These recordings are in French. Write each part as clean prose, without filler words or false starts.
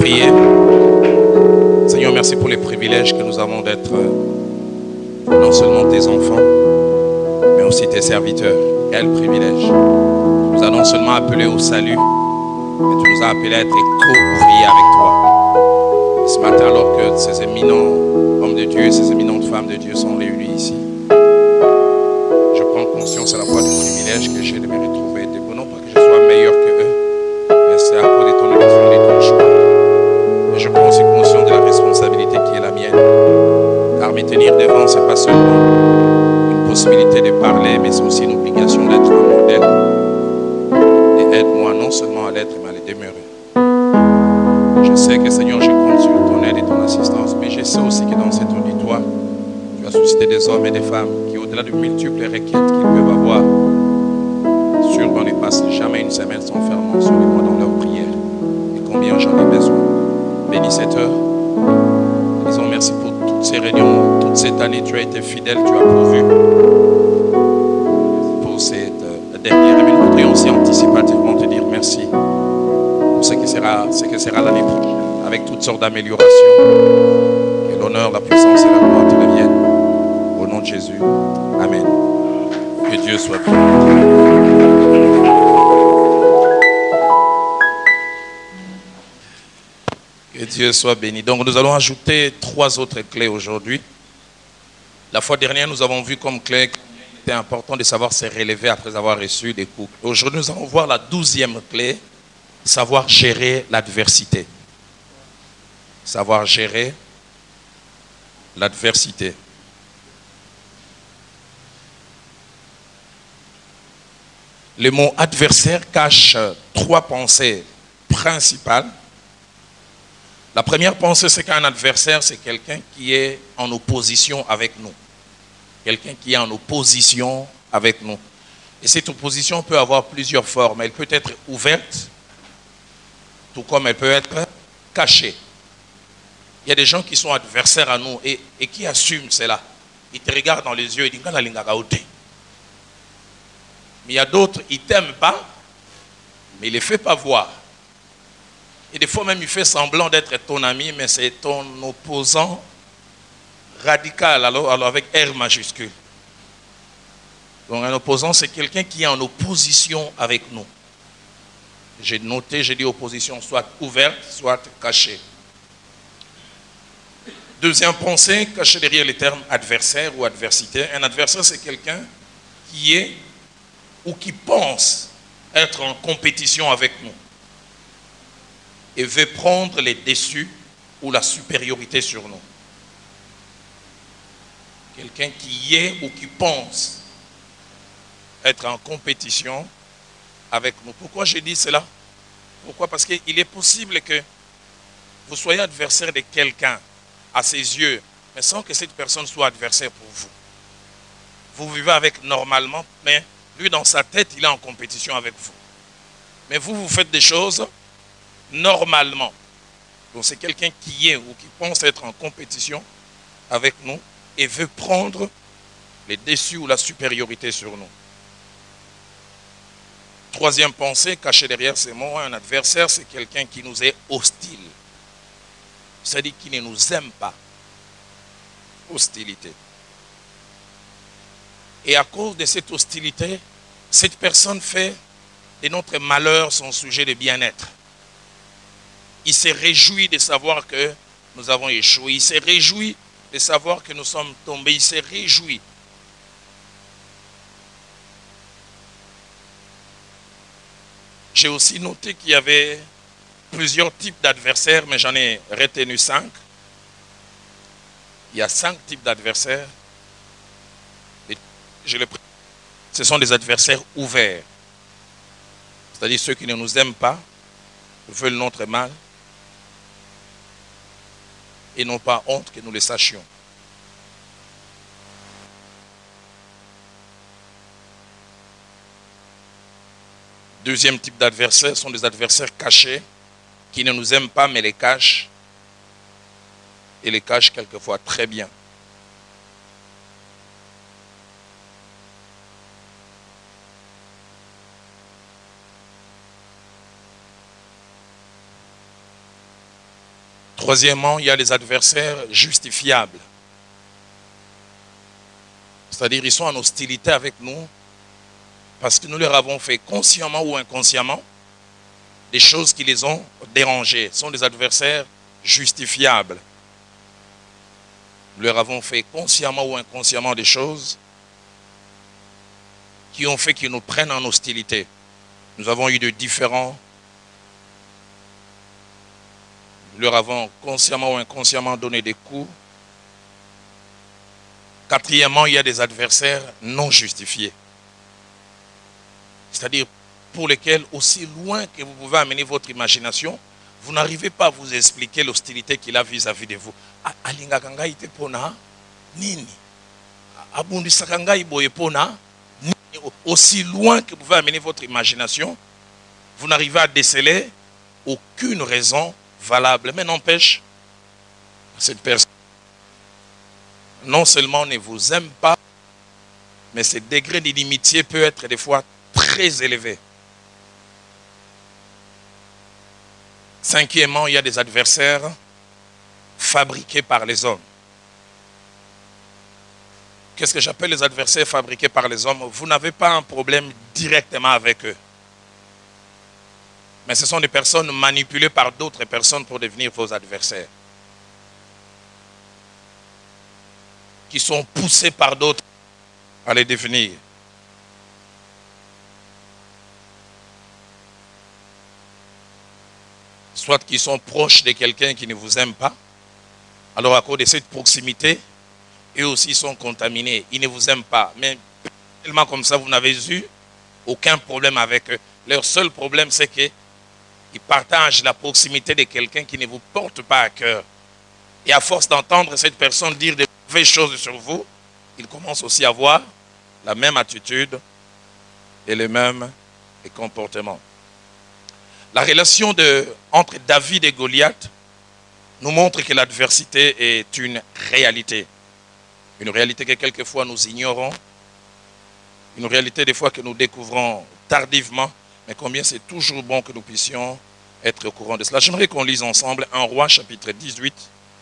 prier. Seigneur, merci pour les privilèges que nous avons d'être non seulement tes enfants, mais aussi tes serviteurs. Quel privilège. Tu nous as non seulement appelés au salut, mais tu nous as appelés à être co-ouvriers avec toi. Ce matin, alors que ces éminents hommes de Dieu, ces éminentes femmes de Dieu sont réunis ici, je prends conscience à la fois du privilège que j'ai de me retrouver. Non pas que je sois meilleur que eux, mais c'est à cause de ton élection et de ton choix. Et je prends aussi conscience de la responsabilité qui est la mienne. Car me tenir devant, ce n'est pas seulement une possibilité de parler, mais c'est aussi une obligation d'être un modèle. Et aide-moi non seulement à l'être, mais à le demeurer. Je sais que Seigneur, je compte sur ton aide et ton assistance, mais je sais aussi que dans cet auditoire, tu as suscité des hommes et des femmes qui, au-delà de multiples requêtes qu'ils peuvent avoir, sûrement ne passent jamais une semaine sans faire mention de moi dans leur prière. Et combien j'en ai besoin. Bénis cette heure. Disons merci pour toutes ces réunions. Toute cette année, tu as été fidèle, tu as pourvu. Pour cette dernière année, nous voudrions aussi anticipativement te dire merci pour ce que sera l'année prochaine, avec toutes sortes d'améliorations. Que l'honneur, la puissance et la gloire te reviennent. Au nom de Jésus. Amen. Que Dieu soit béni. Que Dieu soit béni. Donc nous allons ajouter 3 autres clés aujourd'hui. La fois dernière, nous avons vu comme clé qu'il était important de savoir se relever après avoir reçu des coups. Aujourd'hui, nous allons voir la 12e clé, savoir gérer l'adversité. Savoir gérer l'adversité. Le mot adversaire cache 3 pensées principales. La première pensée, c'est qu'un adversaire, c'est quelqu'un qui est en opposition avec nous. Quelqu'un qui est en opposition avec nous. Et cette opposition peut avoir plusieurs formes. Elle peut être ouverte, tout comme elle peut être cachée. Il y a des gens qui sont adversaires à nous et qui assument cela. Ils te regardent dans les yeux et disent « Mais il y a d'autres, ils ne t'aiment pas, mais ils ne les font pas voir. Et des fois même, il fait semblant d'être ton ami, mais c'est ton opposant radical, alors avec R majuscule. Donc un opposant, c'est quelqu'un qui est en opposition avec nous. J'ai noté, j'ai dit opposition soit ouverte, soit cachée. Deuxième pensée, cachée derrière les termes adversaire ou adversité. Un adversaire, c'est quelqu'un qui est ou qui pense être en compétition avec nous et veut prendre les dessus ou la supériorité sur nous. Quelqu'un qui est ou qui pense être en compétition avec nous. Pourquoi j'ai dit cela? Pourquoi? Parce qu'il est possible que vous soyez adversaire de quelqu'un à ses yeux, mais sans que cette personne soit adversaire pour vous. Vous vivez avec normalement, mais lui dans sa tête, il est en compétition avec vous. Mais vous faites des choses normalement. Donc c'est quelqu'un qui est ou qui pense être en compétition avec nous et veut prendre les dessus ou la supériorité sur nous. Troisième pensée cachée derrière ces mots, un adversaire, c'est quelqu'un qui nous est hostile. C'est-à-dire qui ne nous aime pas. Hostilité. Et à cause de cette hostilité, cette personne fait de notre malheur son sujet de bien-être. Il se réjouit de savoir que nous avons échoué. Il se réjouit de savoir que nous sommes tombés. Il se réjouit. J'ai aussi noté qu'il y avait plusieurs types d'adversaires, mais j'en ai retenu 5. Il y a 5 types d'adversaires. Ce sont des adversaires ouverts. C'est-à-dire ceux qui ne nous aiment pas, veulent notre mal et n'ont pas honte que nous le sachions. Deuxième type d'adversaires sont des adversaires cachés qui ne nous aiment pas mais les cachent et les cachent quelquefois très bien. Troisièmement, il y a les adversaires justifiables. C'est-à-dire, ils sont en hostilité avec nous parce que nous leur avons fait consciemment ou inconsciemment des choses qui les ont dérangés. Ce sont des adversaires justifiables. Nous leur avons fait consciemment ou inconsciemment des choses qui ont fait qu'ils nous prennent en hostilité. Nous avons eu de différents. Nous leur avons consciemment ou inconsciemment donné des coups. Quatrièmement, il y a des adversaires non justifiés. C'est-à-dire pour lesquels, aussi loin que vous pouvez amener votre imagination, vous n'arrivez pas à vous expliquer l'hostilité qu'il a vis-à-vis de vous. Alingakanga ite pona nini? Abundisakanga iboye pona nini? Aussi loin que vous pouvez amener votre imagination, vous n'arrivez à déceler aucune raison valable. Mais n'empêche, cette personne non seulement ne vous aime pas, mais ce degré d'inimitié peut être des fois très élevé. Cinquièmement, il y a des adversaires fabriqués par les hommes. Qu'est-ce que j'appelle les adversaires fabriqués par les hommes? Vous n'avez pas un problème directement avec eux. Mais ce sont des personnes manipulées par d'autres personnes pour devenir vos adversaires. Qui sont poussés par d'autres à les devenir. Soit qui sont proches de quelqu'un qui ne vous aime pas. Alors à cause de cette proximité, eux aussi sont contaminés. Ils ne vous aiment pas. Mais tellement comme ça, vous n'avez eu aucun problème avec eux. Leur seul problème, c'est qu'ils partagent la proximité de quelqu'un qui ne vous porte pas à cœur. Et à force d'entendre cette personne dire des mauvaises choses sur vous, ils commencent aussi à avoir la même attitude et les mêmes comportements. La relation entre David et Goliath nous montre que l'adversité est une réalité. Une réalité que quelquefois nous ignorons. Une réalité des fois que nous découvrons tardivement. Mais combien c'est toujours bon que nous puissions être au courant de cela. J'aimerais qu'on lise ensemble 1 Roi chapitre 18.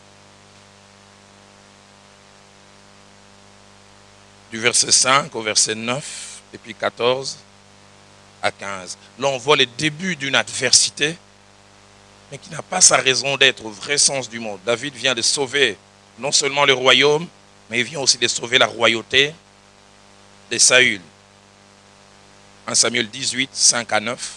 Du verset 5 au verset 9 et puis 14 à 15. Là, on voit le début d'une adversité, mais qui n'a pas sa raison d'être au vrai sens du mot. David vient de sauver non seulement le royaume, mais il vient aussi de sauver la royauté de Saül. 1 Samuel 18, 5 à 9.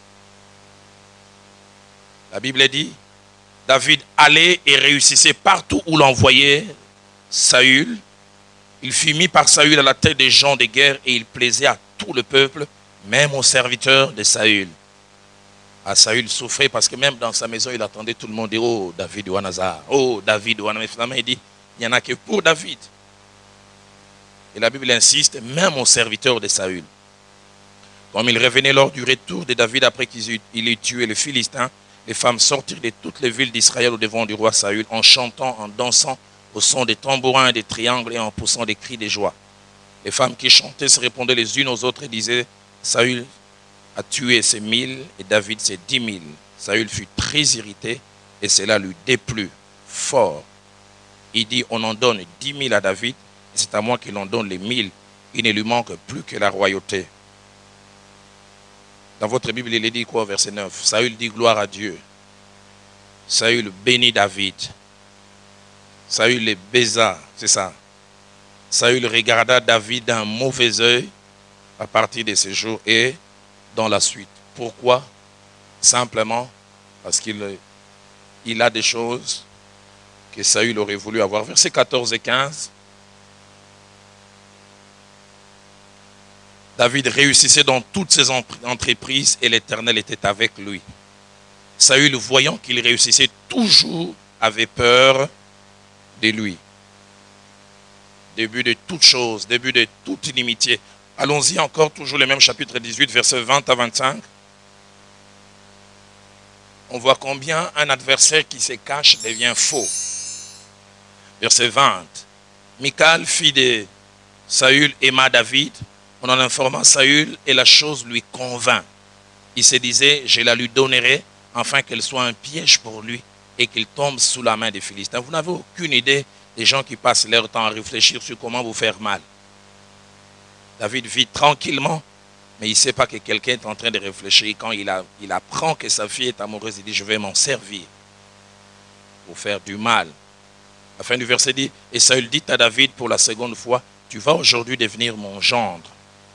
La Bible dit, David allait et réussissait partout où l'envoyait Saül. Il fut mis par Saül à la tête des gens de guerre et il plaisait à tout le peuple, même aux serviteurs de Saül. Saül souffrait parce que même dans sa maison, il attendait tout le monde dire, oh David ou Anazar, oh David ou Anazar. Finalement, il dit, il n'y en a que pour David. Et la Bible insiste, même aux serviteurs de Saül. Comme il revenait lors du retour de David après qu'il ait tué les Philistins, les femmes sortirent de toutes les villes d'Israël au devant du roi Saül en chantant, en dansant au son des tambourins et des triangles et en poussant des cris de joie. Les femmes qui chantaient se répondaient les unes aux autres et disaient, Saül a tué ses 1000 et David ses 10 000. Saül fut très irrité et cela lui déplut fort. Il dit, on en donne 10 000 à David et c'est à moi qu'il en donne les 1000. Il ne lui manque plus que la royauté. Dans votre Bible, il est dit quoi au verset 9? Saül dit gloire à Dieu. Saül bénit David. Saül les baisa, c'est ça. Saül regarda David d'un mauvais œil à partir de ce jour et dans la suite. Pourquoi? Simplement parce qu'il a des choses que Saül aurait voulu avoir. Versets 14 et 15. David réussissait dans toutes ses entreprises et l'Éternel était avec lui. Saül, voyant qu'il réussissait toujours, avait peur de lui. Début de toute chose, début de toute inimitié. Allons-y encore, toujours le même chapitre 18, versets 20 à 25. On voit combien un adversaire qui se cache devient faux. Verset 20. Michal, fille de Saül, aima David. On en informa Saül et la chose lui convint. Il se disait, je la lui donnerai afin qu'elle soit un piège pour lui et qu'ils tombent sous la main des Philistins. Vous n'avez aucune idée des gens qui passent leur temps à réfléchir sur comment vous faire mal. David vit tranquillement, mais il ne sait pas que quelqu'un est en train de réfléchir. Quand il apprend que sa fille est amoureuse, il dit, je vais m'en servir pour faire du mal. La fin du verset dit, et Saül dit à David pour la seconde fois, tu vas aujourd'hui devenir mon gendre.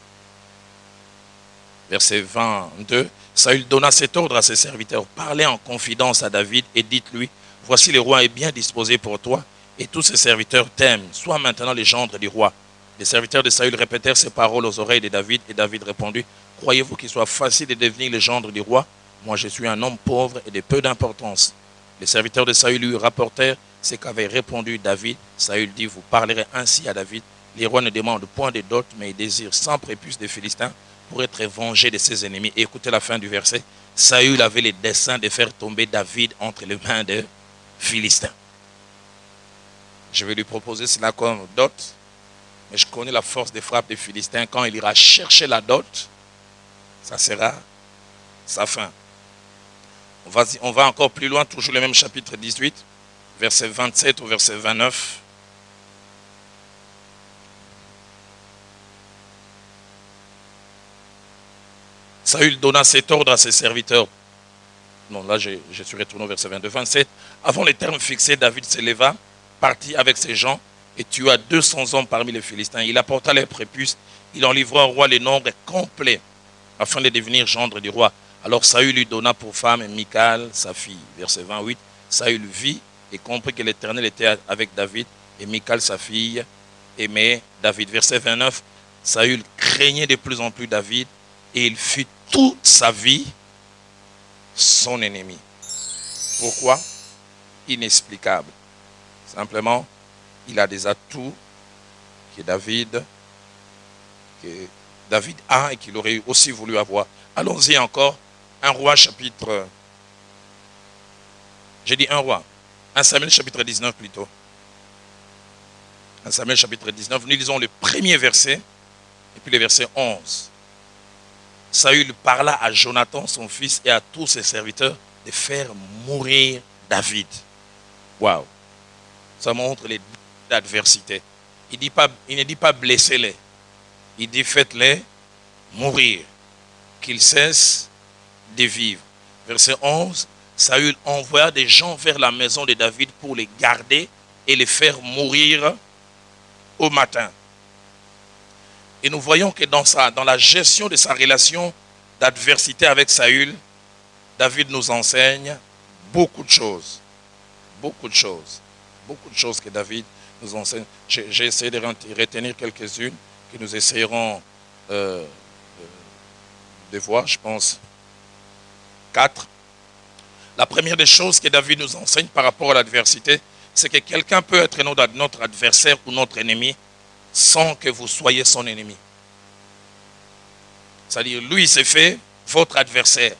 Verset 22, Saül donna cet ordre à ses serviteurs, parlez en confidence à David et dites-lui, voici le roi est bien disposé pour toi et tous ses serviteurs t'aiment, sois maintenant les gendres du roi. Les serviteurs de Saül répétèrent ces paroles aux oreilles de David et David répondit, croyez-vous qu'il soit facile de devenir le gendre du roi? Moi je suis un homme pauvre et de peu d'importance. Les serviteurs de Saül lui rapportèrent ce qu'avait répondu David. Saül dit, vous parlerez ainsi à David, les rois ne demandent point de dot, mais ils désirent sans prépuce des Philistins pour être vengés de ses ennemis. Et écoutez la fin du verset. Saül avait le dessein de faire tomber David entre les mains des Philistins. Je vais lui proposer cela comme dot, mais je connais la force de frappe des Philistins. Quand il ira chercher la dot, ça sera sa fin. On va encore plus loin, toujours le même chapitre 18, verset 27 au verset 29. Saül donna cet ordre à ses serviteurs. Non, là, je suis retourné au verset 22. 27. Avant les termes fixés, David se leva, partit avec ses gens et tua 200 hommes parmi les Philistins. Il apporta les prépuces, il en livra au roi les nombres complets, afin de devenir gendre du roi. Alors Saül lui donna pour femme Michal, sa fille. Verset 28. Saül vit et comprit que l'Éternel était avec David et Michal, sa fille, aimait David. Verset 29. Saül craignait de plus en plus David et il fut toute sa vie son ennemi. Pourquoi? Inexplicable. Simplement, il a des atouts que David a et qu'il aurait aussi voulu avoir. Allons-y encore. 1 roi chapitre... J'ai dit 1 roi. 1 Samuel chapitre 19 plutôt. 1 Samuel chapitre 19. Nous lisons le premier verset et puis le verset 11. Saül parla à Jonathan, son fils, et à tous ses serviteurs de faire mourir David. Waouh! Ça montre les adversités. Il ne dit pas blessez-les. Il dit faites-les mourir, qu'ils cessent de vivre. Verset 11, Saül envoya des gens vers la maison de David pour les garder et les faire mourir au matin. Et nous voyons que dans la gestion de sa relation d'adversité avec Saül, David nous enseigne beaucoup de choses. Beaucoup de choses. Beaucoup de choses que David nous enseigne. J'ai essayé de retenir quelques-unes que nous essayerons de voir, je pense, 4. La première des choses que David nous enseigne par rapport à l'adversité, c'est que quelqu'un peut être notre adversaire ou notre ennemi sans que vous soyez son ennemi. C'est-à-dire, lui, c'est fait votre adversaire.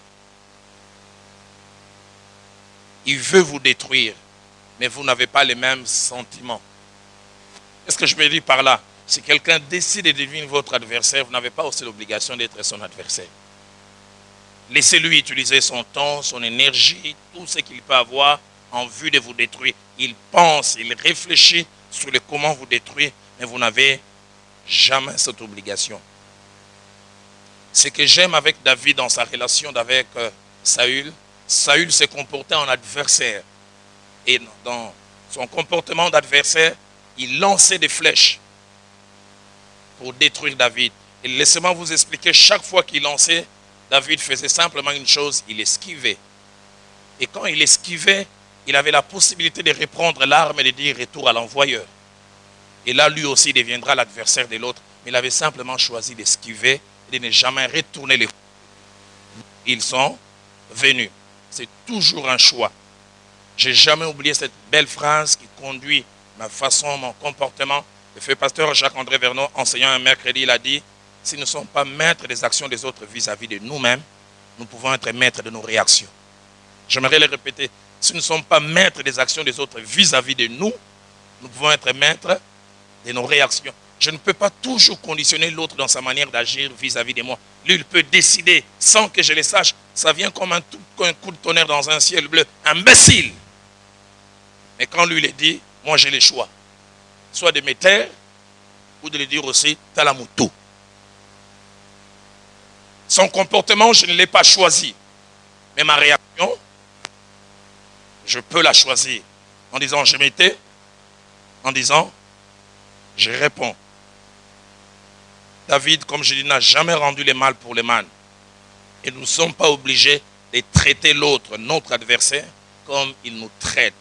Il veut vous détruire, mais vous n'avez pas les mêmes sentiments. Qu'est-ce que je veux dire par là? Si quelqu'un décide de devenir votre adversaire, vous n'avez pas aussi l'obligation d'être son adversaire. Laissez-lui utiliser son temps, son énergie, tout ce qu'il peut avoir en vue de vous détruire. Il pense, il réfléchit sur le comment vous détruire, mais vous n'avez jamais cette obligation. Ce que j'aime avec David dans sa relation avec Saül, Saül s'est comporté en adversaire. Et dans son comportement d'adversaire, il lançait des flèches pour détruire David. Et laissez-moi vous expliquer, chaque fois qu'il lançait, David faisait simplement une chose, il esquivait. Et quand il esquivait, il avait la possibilité de reprendre l'arme et de dire retour à l'envoyeur. Et là, lui aussi deviendra l'adversaire de l'autre. Mais il avait simplement choisi d'esquiver et de ne jamais retourner les coups. Ils sont venus. C'est toujours un choix. Je n'ai jamais oublié cette belle phrase qui conduit ma façon, mon comportement. Le fait pasteur Jacques-André Vernon, enseignant un mercredi, il a dit, si nous ne sommes pas maîtres des actions des autres vis-à-vis de nous-mêmes, nous pouvons être maîtres de nos réactions. J'aimerais le répéter. Si nous ne sommes pas maîtres des actions des autres vis-à-vis de nous, nous pouvons être maîtres de nos réactions. Je ne peux pas toujours conditionner l'autre dans sa manière d'agir vis-à-vis de moi. Lui, il peut décider sans que je le sache. Ça vient comme un coup de tonnerre dans un ciel bleu. Imbécile! Mais quand lui il dit, moi j'ai le choix. Soit de me taire, ou de lui dire aussi, t'as la moto. Son comportement, je ne l'ai pas choisi. Mais ma réaction, je peux la choisir. En disant, je m'étais. En disant, je réponds. David, comme je dis, n'a jamais rendu le mal pour le mal. Et nous ne sommes pas obligés de traiter l'autre, notre adversaire, comme il nous traite.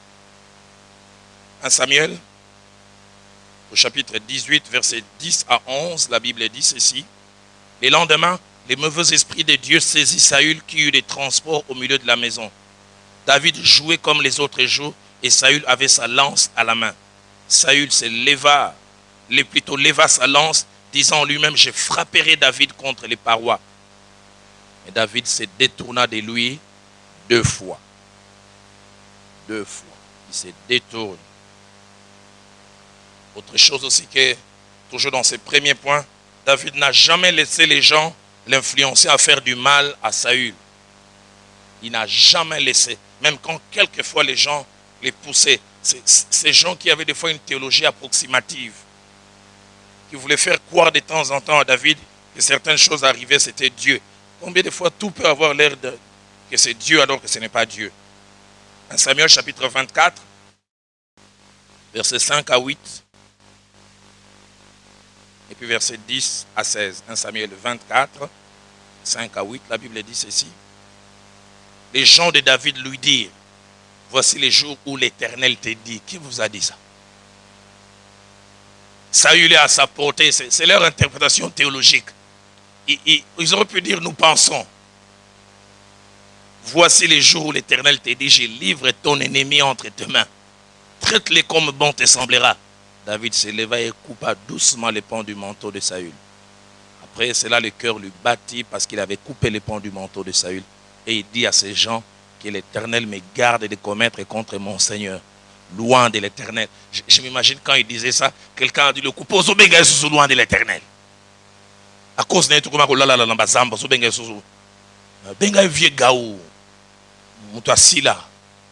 1 Samuel, au chapitre 18, versets 10 à 11, la Bible dit ceci. Le lendemain, les mauvais esprits de Dieu saisissent Saül qui eut des transports au milieu de la maison. David jouait comme les autres jours et Saül avait sa lance à la main. Saül se leva, leva sa lance, disant en lui-même, je frapperai David contre les parois. Mais David se détourna de lui 2 fois. 2 fois. Il se détourne. Autre chose aussi que, toujours dans ses premiers points, David n'a jamais laissé les gens l'influencer à faire du mal à Saül. Il n'a jamais laissé. Même quand quelquefois les gens les poussaient. Ces gens qui avaient des fois une théologie approximative. Qui voulaient faire croire de temps en temps à David que certaines choses arrivaient, c'était Dieu. Combien de fois tout peut avoir l'air que c'est Dieu alors que ce n'est pas Dieu. 1 Samuel chapitre 24, versets 5 à 8. Et puis versets 10 à 16. 1 Samuel 24, 5 à 8, la Bible dit ceci. Les gens de David lui dirent, voici les jours où l'Éternel te dit. Qui vous a dit ça? Saül est à sa portée, c'est leur interprétation théologique. Ils auraient pu dire, nous pensons. Voici les jours où l'Éternel te dit, je livre ton ennemi entre tes mains. Traite-les comme bon te semblera. David se leva et coupa doucement les pans du manteau de Saül. Après cela, le cœur lui battit parce qu'il avait coupé les pans du manteau de Saül. Et il dit à ces gens que l'Éternel me garde de commettre contre mon Seigneur. Loin de l'Éternel. Je m'imagine quand il disait ça, quelqu'un a dit le coupe aux benga sous loin de l'Éternel. À cause de tout comme la bazamba sous benga sous benga vieux gaou mutasila.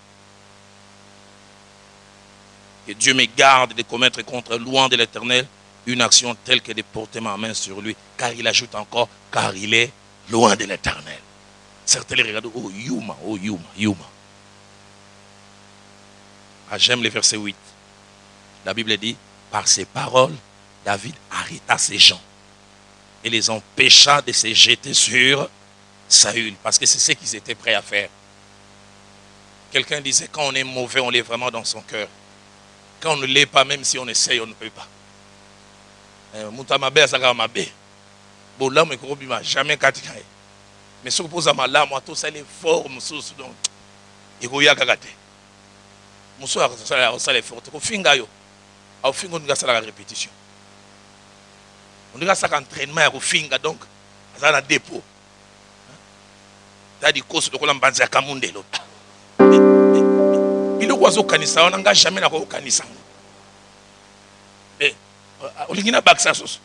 Que Dieu me garde de commettre contre loin de l'Éternel une action telle que de porter ma main sur lui, car il ajoute encore, car il est loin de l'Éternel. Certains les regardent, oh Yuma, oh Yuma, Yuma. Ah, j'aime le verset 8. La Bible dit, par ces paroles, David arrêta ces gens et les empêcha de se jeter sur Saül, parce que c'est ce qu'ils étaient prêts à faire. Quelqu'un disait, quand on est mauvais, on l'est vraiment dans son cœur. Quand on ne l'est pas, même si on essaye, on ne peut pas. Moutamabe asaka mabe. Bon là, je jamais katika. Mais ce que vous avez là, moi, tout ça, les formes, donc, il y a kagate. Mousso a ça les fortes. Au finga yo, au finga on a la répétition. On a ça entraînement au finga donc, ça na dépôt. T'as dit course de quoi l'ambanza kamunde l'autre. Il oiseau kanisa, on n'engage jamais la kanisa. Mais olingina baksa sos.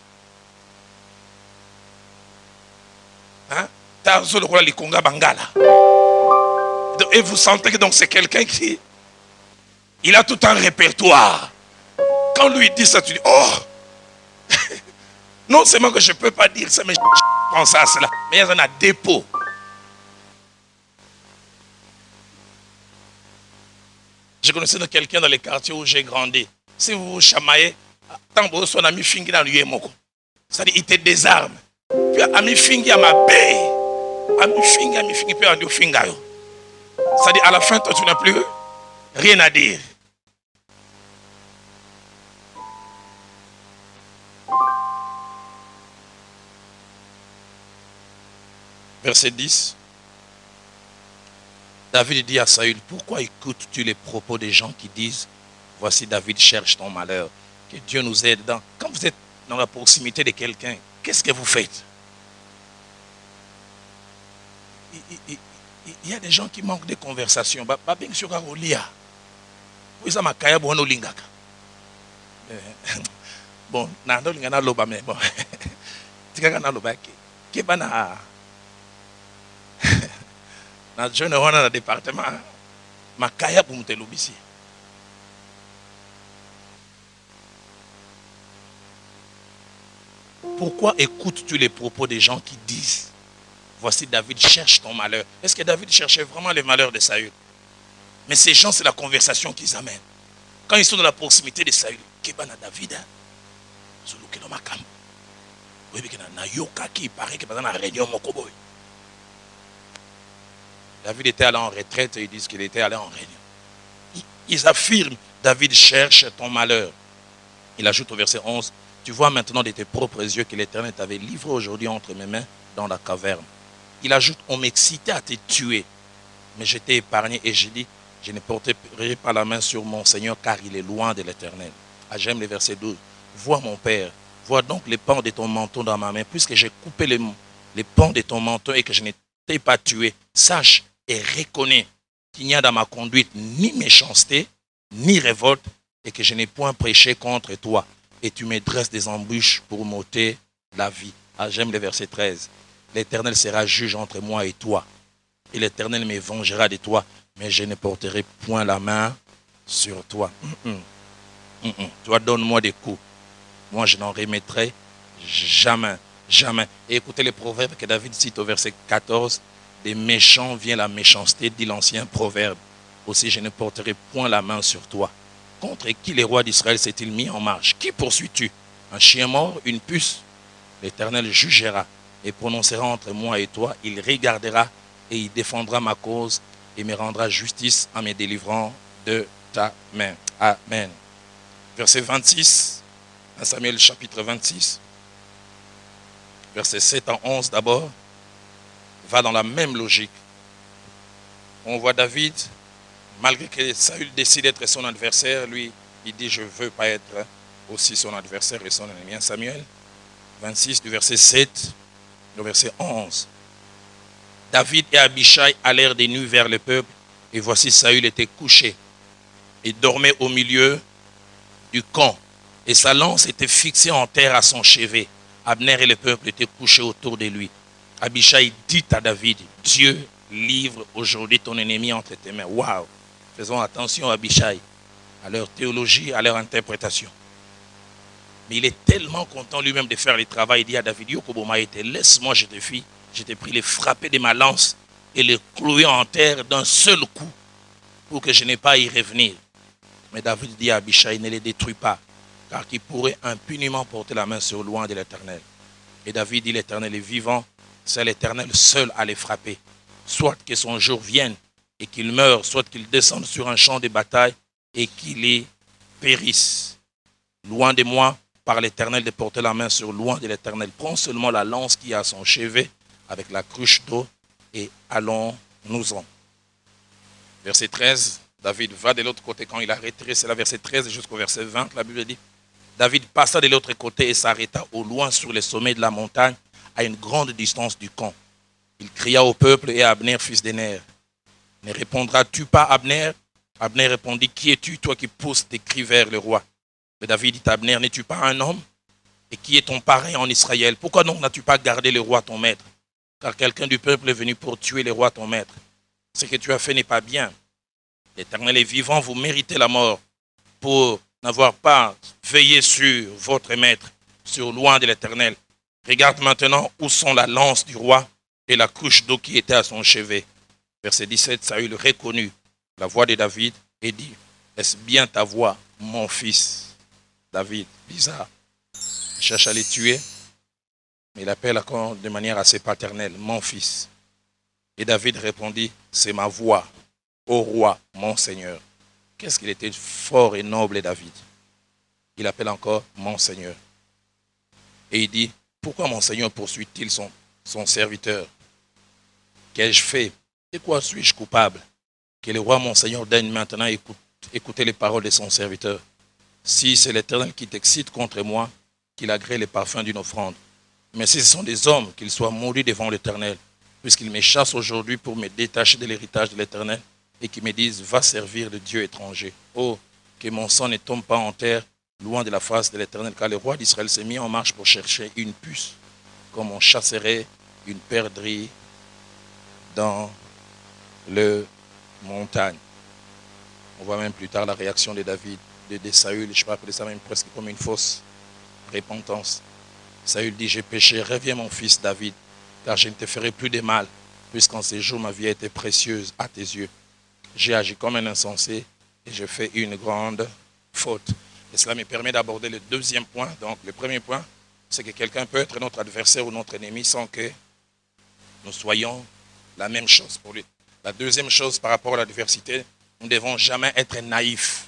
Hein? T'as le roi likonga bangala. Et vous sentez que donc c'est quelqu'un qui il a tout un répertoire. Quand lui dit ça, tu dis, oh, non seulement que je ne peux pas dire ça, mais je pense à cela. Mais il y a un dépôt. Je connaissais quelqu'un dans les quartiers où j'ai grandi. Si vous vous chamaillez, tant que son ami Fingi dans l'Uyemoko, c'est-à-dire il te désarme. Puis ami Fingi à ma baie. Ami Fingi, puis Andi Fingayo. C'est-à-dire à la fin, toi tu n'as plus rien à dire. Verset 10. David dit à Saül, pourquoi écoutes-tu les propos des gens qui disent, voici David cherche ton malheur. Que Dieu nous aide dans. Quand vous êtes dans la proximité de quelqu'un, qu'est-ce que vous faites? Il y a des gens qui manquent de conversation. Bon, nando lingana loba mais bon. Tika na loba ke bana. Na jeune wana na département makaya pour monter lobisi. Pourquoi écoutes-tu les propos des gens qui disent, voici David cherche ton malheur? Est-ce que David cherchait vraiment les malheurs de Saül? Mais ces gens, c'est la conversation qu'ils amènent. Quand ils sont dans la proximité de Saül, Kebana David, David était allé en retraite et ils disent qu'il était allé en réunion. Ils affirment, David cherche ton malheur. Il ajoute au verset 11, tu vois maintenant de tes propres yeux que l'Éternel t'avait livré aujourd'hui entre mes mains dans la caverne. Il ajoute, on m'excitait à te tuer, mais je t'ai épargné et j'ai dit, je ne porterai pas la main sur mon Seigneur car il est loin de l'Éternel. Ah, j'aime le verset 12. Vois mon Père, vois donc les pans de ton menton dans ma main, puisque j'ai coupé les pans de ton menton et que je ne t'ai pas tué. Sache et reconnais qu'il n'y a dans ma conduite ni méchanceté, ni révolte, et que je n'ai point prêché contre toi. Et tu me dresses des embûches pour m'ôter la vie. Ah, j'aime le verset 13. L'Éternel sera juge entre moi et toi. Et l'Éternel me vengera de toi, mais je ne porterai point la main sur toi. Toi, donne-moi des coups. Moi, je n'en remettrai jamais, jamais. Et écoutez les proverbes que David cite au verset 14. Des méchants vient la méchanceté, dit l'ancien proverbe. Aussi, je ne porterai point la main sur toi. Contre qui les rois d'Israël s'est-il mis en marche? Qui poursuis-tu? Un chien mort, une puce? L'Éternel jugera et prononcera entre moi et toi. Il regardera et il défendra ma cause et me rendra justice en me délivrant de ta main. Amen. Verset 26, 1 Samuel chapitre 26, verset 7 à 11 d'abord, va dans la même logique. On voit David, malgré que Saül décide d'être son adversaire, lui, il dit, je ne veux pas être aussi son adversaire et son ennemi. Samuel 26, du verset 7 au verset 11. David et Abishai allèrent des nuits vers le peuple, et voici Saül était couché et dormait au milieu du camp, et sa lance était fixée en terre à son chevet. Abner et le peuple étaient couchés autour de lui. Abishai dit à David, Dieu livre aujourd'hui ton ennemi entre tes mains. Waouh! Faisons attention à Abishai, à leur théologie, à leur interprétation. Mais il est tellement content lui-même de faire le travail. Il dit à David, laisse-moi, je t'ai pris les frapper de ma lance et les clouer en terre d'un seul coup pour que je n'ai pas à y revenir. Mais David dit à Abishai, ne les détruis pas, car qu'il pourrait impunément porter la main sur loin de l'Éternel. Et David dit, l'Éternel est vivant, c'est l'Éternel seul à les frapper. Soit que son jour vienne et qu'il meure, soit qu'il descende sur un champ de bataille et qu'il y périsse. Loin de moi, par l'Éternel, de porter la main sur loin de l'Éternel. Prends seulement la lance qui est à son chevet avec la cruche d'eau et allons-nous-en. Verset 13, David va de l'autre côté quand il a retiré, c'est la verset 13 jusqu'au verset 20, la Bible dit, David passa de l'autre côté et s'arrêta au loin sur le sommet de la montagne à une grande distance du camp. Il cria au peuple et à Abner, fils d'Ner, ne répondras-tu pas, Abner? Abner répondit, qui es-tu, toi qui pousses tes cris vers le roi? Mais David dit à Abner, n'es-tu pas un homme? Et qui est ton pareil en Israël? Pourquoi donc n'as-tu pas gardé le roi ton maître? Car quelqu'un du peuple est venu pour tuer le roi ton maître. Ce que tu as fait n'est pas bien. L'Éternel est vivant, vous méritez la mort pour n'avoir pas veillé sur votre maître, sur loin de l'Éternel. Regarde maintenant où sont la lance du roi et la couche d'eau qui était à son chevet. Verset 17, Saül reconnut la voix de David et dit, est-ce bien ta voix, mon fils? David, bizarre, il cherche à les tuer, mais il appelle encore de manière assez paternelle, mon fils. Et David répondit, c'est ma voix, ô roi, mon Seigneur. Qu'est-ce qu'il était fort et noble, David. Il appelle encore mon Seigneur. Et il dit, pourquoi mon Seigneur poursuit-il son serviteur? Qu'ai-je fait? De quoi suis-je coupable? Que le roi, mon Seigneur, daigne maintenant écouter les paroles de son serviteur. Si c'est l'Éternel qui t'excite contre moi, qu'il agrée les parfums d'une offrande. Mais si ce sont des hommes, qu'ils soient maudits devant l'Éternel, puisqu'ils me chassent aujourd'hui pour me détacher de l'héritage de l'Éternel, et qu'ils me disent, va servir le Dieu étranger. Oh, que mon sang ne tombe pas en terre, loin de la face de l'Éternel, car le roi d'Israël s'est mis en marche pour chercher une puce, comme on chasserait une perdrix dans le montagne. On voit même plus tard la réaction de David, de Saül, je peux appeler ça même presque comme une fausse repentance. Saül dit, j'ai péché, reviens mon fils David, car je ne te ferai plus de mal, puisqu'en ces jours ma vie a été précieuse à tes yeux. J'ai agi comme un insensé et j'ai fait une grande faute. Et cela me permet d'aborder le deuxième point. Donc le premier point, c'est que quelqu'un peut être notre adversaire ou notre ennemi sans que nous soyons la même chose pour lui. La deuxième chose par rapport à l'adversité, nous ne devons jamais être naïfs.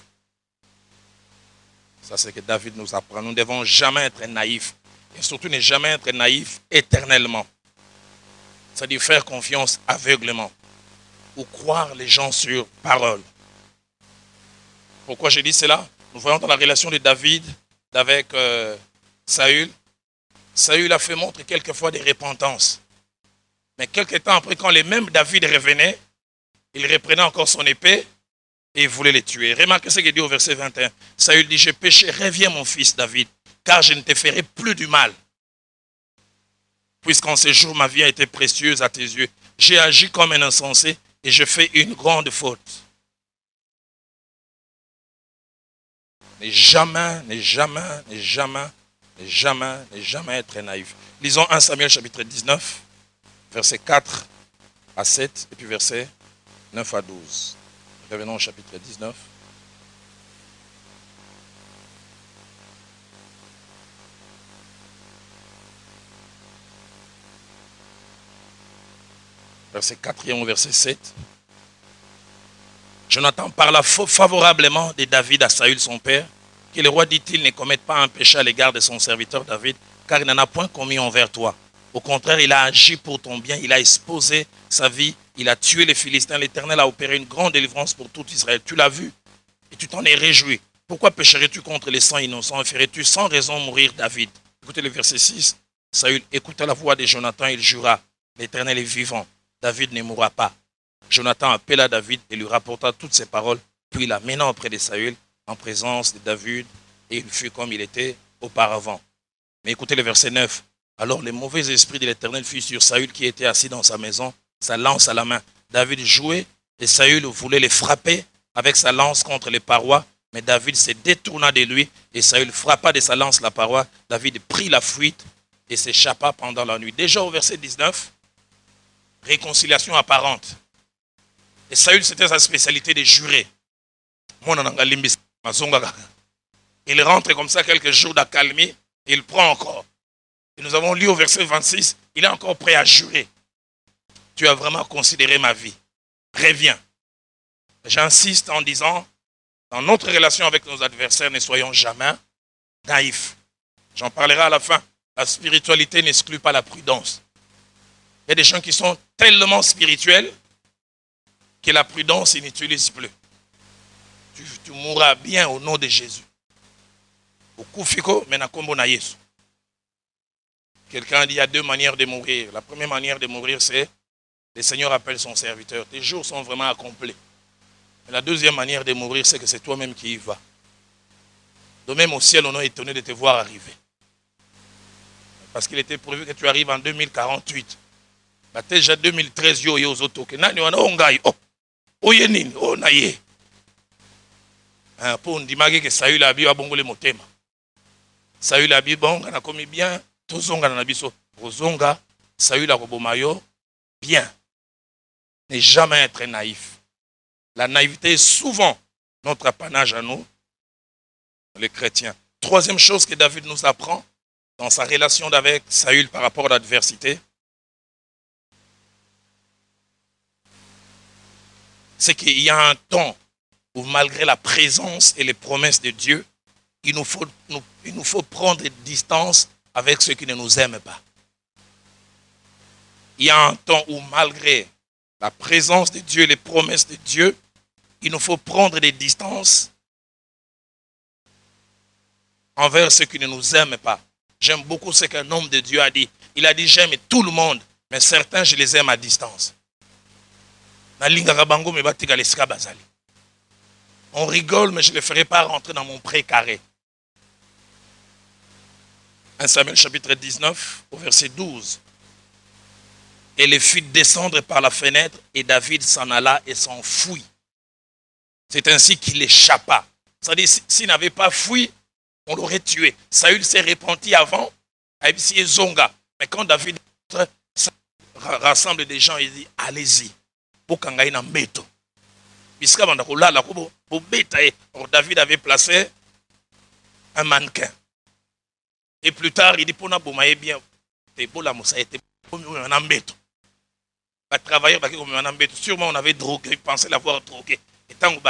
Ça, c'est ce que David nous apprend. Nous ne devons jamais être naïfs. Et surtout ne jamais être naïfs éternellement. C'est-à-dire faire confiance aveuglément. Ou croire les gens sur parole. Pourquoi je dis cela? Nous voyons dans la relation de David avec Saül. Saül a fait montre quelquefois de repentance. Mais quelques temps après, quand les mêmes David revenait, il reprenait encore son épée et il voulait les tuer. Remarquez ce qu'il dit au verset 21. Saül dit, j'ai péché, reviens mon fils David, car je ne te ferai plus du mal. Puisqu'en ces jours, ma vie a été précieuse à tes yeux. J'ai agi comme un insensé et je fais une grande faute. Ne jamais être naïf. Lisons 1 Samuel chapitre 19, versets 4 à 7 et puis versets 9 à 12. Revenons au chapitre 19. Verset 4 au verset 7. Jonathan parla favorablement de David à Saül son père, que le roi dit-il ne commette pas un péché à l'égard de son serviteur David, car il n'en a point commis envers toi. Au contraire, il a agi pour ton bien, il a exposé sa vie, il a tué les Philistins, l'Éternel a opéré une grande délivrance pour tout Israël. Tu l'as vu et tu t'en es réjoui. Pourquoi pécherais-tu contre les sangs innocents et ferais-tu sans raison mourir David? Écoutez le verset 6. Saül écouta la voix de Jonathan, il jura, l'Éternel est vivant, David ne mourra pas. Jonathan appela David et lui rapporta toutes ces paroles, puis l'amena auprès de Saül en présence de David, et il fut comme il était auparavant. Mais écoutez le verset 9. Alors le mauvais esprit de l'Éternel fut sur Saül qui était assis dans sa maison, sa lance à la main. David jouait et Saül voulait le frapper avec sa lance contre les parois, mais David se détourna de lui et Saül frappa de sa lance la paroi. David prit la fuite et s'échappa pendant la nuit. Déjà au verset 19, réconciliation apparente. Et Saül, c'était sa spécialité de jurer. Il rentre comme ça quelques jours d'accalmie et il prend encore. Et nous avons lu au verset 26, il est encore prêt à jurer. Tu as vraiment considéré ma vie. Reviens. J'insiste en disant, dans notre relation avec nos adversaires, ne soyons jamais naïfs. J'en parlerai à la fin. La spiritualité n'exclut pas la prudence. Il y a des gens qui sont tellement spirituels que la prudence, ils n'utilisent plus. Tu mourras bien au nom de Jésus. Quelqu'un dit il y a deux manières de mourir. La première manière de mourir, c'est le Seigneur appelle son serviteur. Tes jours sont vraiment accomplis. Mais la deuxième manière de mourir, c'est que c'est toi-même qui y vas. De même au ciel, on est étonné de te voir arriver. Parce qu'il était prévu que tu arrives en 2048. Déjà 2013, yo yo zoto. Oyenin, oh naye. Pour ndimage que Saül a bu abongole motema. Saül a bu bon, on a commis bien, tozonga na biso. Rozonga, Saül a robomayo, bien. Ne jamais être naïf. La naïveté est souvent notre apanage à nous, les chrétiens. Troisième chose que David nous apprend dans sa relation avec Saül par rapport à l'adversité, c'est qu'il y a un temps où malgré la présence et les promesses de Dieu, il nous faut prendre des distances avec ceux qui ne nous aiment pas. Il y a un temps où malgré la présence de Dieu et les promesses de Dieu, il nous faut prendre des distances envers ceux qui ne nous aiment pas. J'aime beaucoup ce qu'un homme de Dieu a dit. Il a dit, j'aime tout le monde, mais certains, je les aime à distance. On rigole, mais je ne les ferai pas rentrer dans mon précaré. 1 Samuel chapitre 19, au verset 12. Et les fit descendre par la fenêtre, et David s'en alla et s'enfuit. C'est ainsi qu'il échappa. C'est-à-dire, s'il n'avait pas fui, on l'aurait tué. Saül s'est repenti avant, Mais quand David rassemble des gens, il dit, allez-y. David avait placé un mannequin. Et plus tard, il dit, bien, sûrement on avait drogué, il pensait l'avoir drogué. Et tant que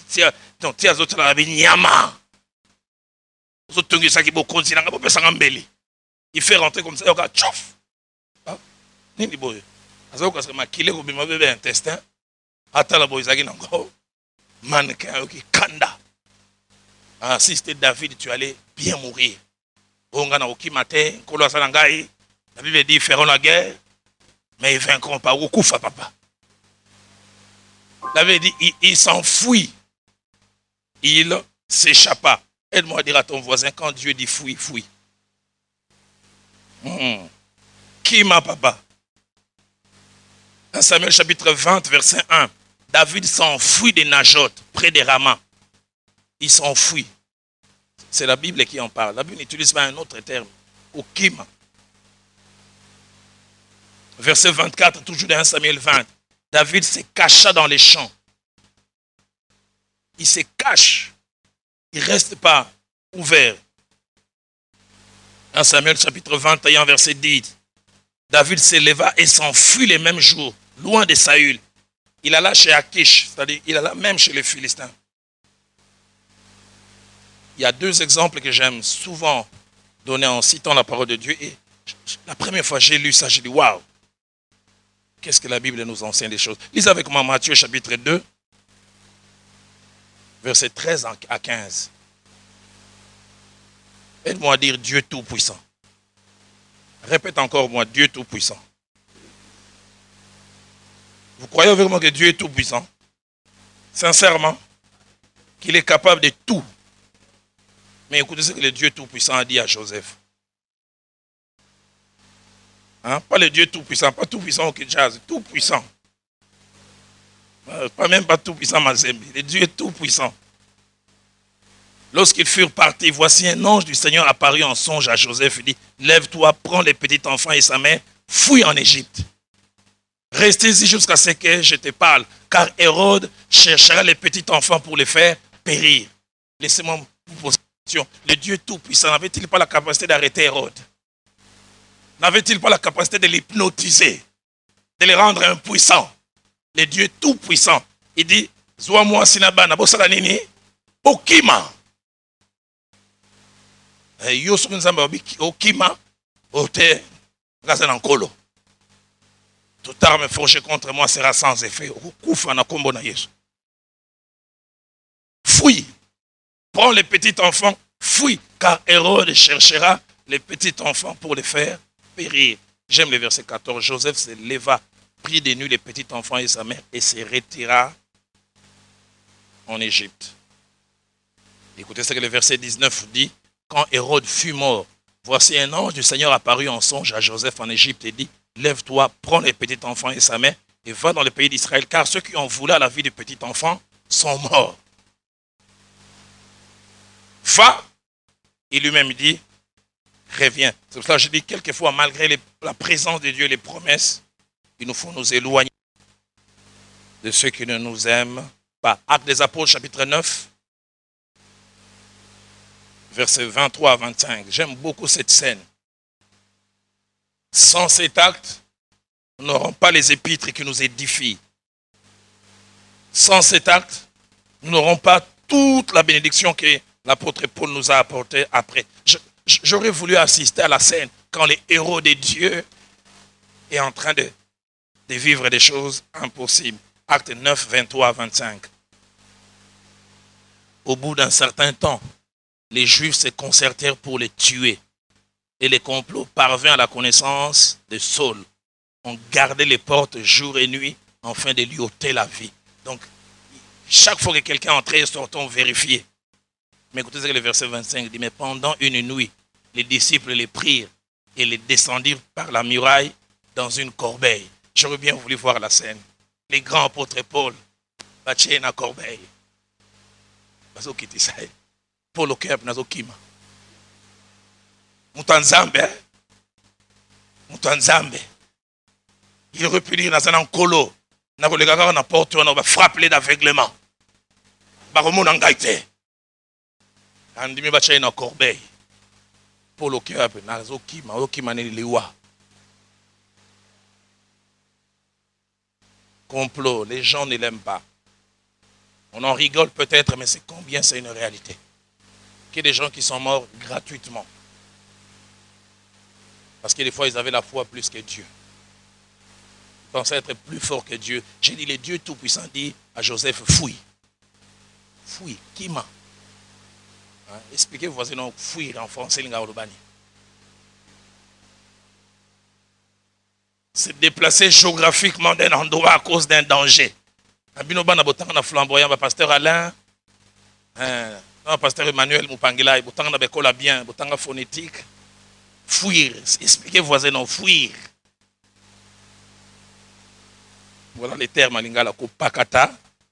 il fait rentrer comme ça, il y tchouf. Nini boy. Azo parce que makile ko bima bébé intestin. Ata la boy zaki nango. Mannequin qui kanda. Ah si c'était David, tu allais bien mourir. Onga na oki matin, kolo asala ngai. La Bible dit feront la guerre, mais ils vaincront pas. Okufa papa. La Bible dit il s'enfuit. Il s'échappa. Aide-moi à dire à ton voisin quand Dieu dit fuis, fuis. Qui m'a papa? 1 Samuel chapitre 20 verset 1. David s'enfuit de Najot près de Rama. Il s'enfuit. C'est la Bible qui en parle. La Bible n'utilise pas un autre terme. Okima. Verset 24, toujours dans 1 Samuel 20. David se cacha dans les champs. Il se cache. Il ne reste pas ouvert. 1 Samuel chapitre 21 verset 10. David se leva et s'enfuit les mêmes jours, loin de Saül. Il alla chez Akish, c'est-à-dire il alla même chez les Philistins. Il y a deux exemples que j'aime souvent donner en citant la parole de Dieu. Et la première fois que j'ai lu ça, j'ai dit waouh, qu'est-ce que la Bible nous enseigne des choses. Lisez avec moi Matthieu chapitre 2, verset 13 à 15. Aide-moi à dire Dieu Tout-Puissant. Répète encore moi, Dieu Tout-Puissant. Vous croyez vraiment que Dieu est Tout-Puissant? Sincèrement, qu'il est capable de tout. Mais écoutez ce que le Dieu Tout-Puissant a dit à Joseph. Hein? Pas le Dieu Tout-Puissant, pas Tout-Puissant au Kinshasa, Tout-Puissant. Pas même pas Tout-Puissant Mazembe, le Dieu est Tout-Puissant. Lorsqu'ils furent partis, voici un ange du Seigneur apparut en songe à Joseph. Il dit, lève-toi, prends les petits enfants et sa mère, fuis en Égypte. Restez ici jusqu'à ce que je te parle, car Hérode cherchera les petits enfants pour les faire périr. Laissez-moi vous poser une question. Le Dieu Tout-Puissant n'avait-il pas la capacité d'arrêter Hérode? N'avait-il pas la capacité de l'hypnotiser, de le rendre impuissant? Le Dieu Tout-Puissant, il dit, Zoa-moi sinaba na bosala nini? Okima. Yo soki nzambe okima ote ngaza na nkolo. Toute arme forgée contre moi sera sans effet. Okufa na kombo na Yesu. Fuis. Prends les petits enfants, fuis, car Hérode cherchera les petits enfants pour les faire périr. J'aime le verset 14. Joseph se leva, prit de nuit les petits enfants et sa mère et se retira en Égypte. Écoutez ce que le verset 19 dit. Quand Hérode fut mort, voici un ange du Seigneur apparut en songe à Joseph en Égypte et dit, lève-toi, prends les petits enfants et sa mère et va dans le pays d'Israël, car ceux qui ont voulu la vie des petits enfants sont morts. Va, il lui-même dit, reviens. C'est pour ça que je dis quelquefois, malgré la présence de Dieu et les promesses, il nous faut nous éloigner de ceux qui ne nous aiment pas. Actes des Apôtres, chapitre 9. Versets 23 à 25. J'aime beaucoup cette scène. Sans cet acte, nous n'aurons pas les épîtres qui nous édifient. Sans cet acte, nous n'aurons pas toute la bénédiction que l'apôtre Paul nous a apportée après. J'aurais voulu assister à la scène quand les héros de Dieu est en train de vivre des choses impossibles. Acte 9, 23 à 25. Au bout d'un certain temps, les Juifs se concertèrent pour les tuer. Et les complots parvinrent à la connaissance de Saul. On gardait les portes jour et nuit afin de lui ôter la vie. Donc, chaque fois que quelqu'un entrait et sortait, on vérifiait. Mais écoutez ce que le verset 25 dit. Mais pendant une nuit, les disciples les prirent et les descendirent par la muraille dans une corbeille. J'aurais bien voulu voir la scène. Les grands apôtres Paul, bâtaient une corbeille. Paul au cœur, Nazokima. Mutanzambe, Mutanzambe. Il aurait pu dire dans un colo. N'a pas le gars na porte on va frapper d'aveuglement. Baromo n'engaite. Andimi bachaye na corbeille. Pour le cœur nazo kima okima ne lewa. Complot, les gens ne l'aiment pas. On en rigole peut-être, mais c'est combien c'est une réalité. Qu'il y a des gens qui sont morts gratuitement. Parce que des fois, ils avaient la foi plus que Dieu. Ils pensaient être plus forts que Dieu. J'ai dit, le Dieu Tout-Puissant dit à Joseph, fouille. Fouille. Qui m'a expliquez vous voisin, donc, fouille en français, l'Ingaolobani. Se déplacer géographiquement d'un endroit à cause d'un danger. Abinoba na botanga na flamboyant, pasteur Alain, pasteur Emmanuel Mupangila, botanga na bekola bien, botanga phonétique. Fuir, expliquez voisin, non, fuir. Voilà les termes à lingala ko pakata.